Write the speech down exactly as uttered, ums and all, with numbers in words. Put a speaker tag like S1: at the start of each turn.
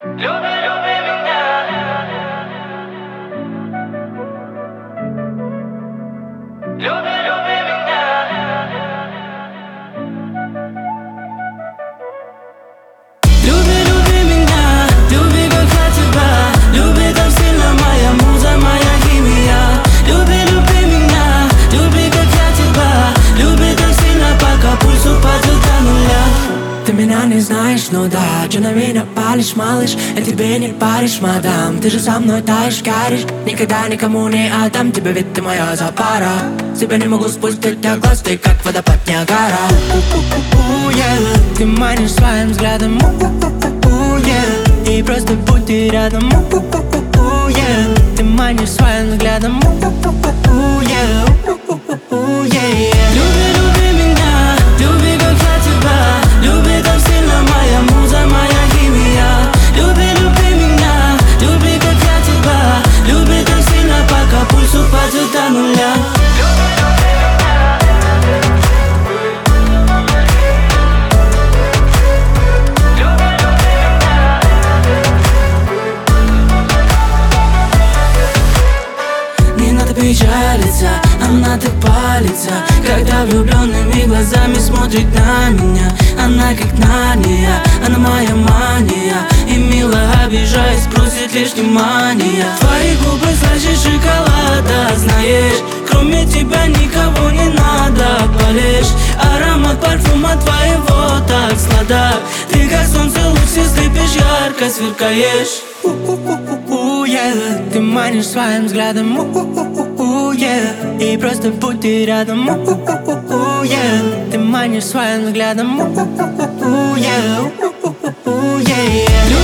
S1: Люби, люби меня. Люби, люби меня. Люби, люби меня, люби, как я тебя. Люби так сильно, моя муза, моя химия. Люби, люби меня, люби, как я тебя. Люби так сильно, пока пульс упадет до нуля. Ты меня не знаешь, ну да, че на меня палишь, малыш? Я тебе не паришь, мадам. Ты же со мной таешь, каришь. Никогда никому не отдам тебя, ведь ты моя запара. Тебя не могу спустить от глаз, ты как водопад Ниагара. Ты манишь своим взглядом, и просто будь ты рядом. Ты манишь своим взглядом. Люби, люби меня, люби, как я тебя. Люби так сильно, моя муза, моя химия. Люби, люби меня, люби, как я тебя. Люби так сильно, пока пульс упадет до нуля. Не надо печалиться, нам надо палиться. Когда влюбленными глазами смотрит на меня. Она как Нарния, она моя мания. И мило обижаясь, просит лишь внимания. Твои губы слаще шоколада, знаешь. Кроме тебя никого не надо, болеешь. Аромат парфюма твоего так сладок. Ты как солнце луч, и слепишь, ярко сверкаешь. Ты манишь своим взглядом, и просто будь ты рядом. Ты манишь своим взглядом.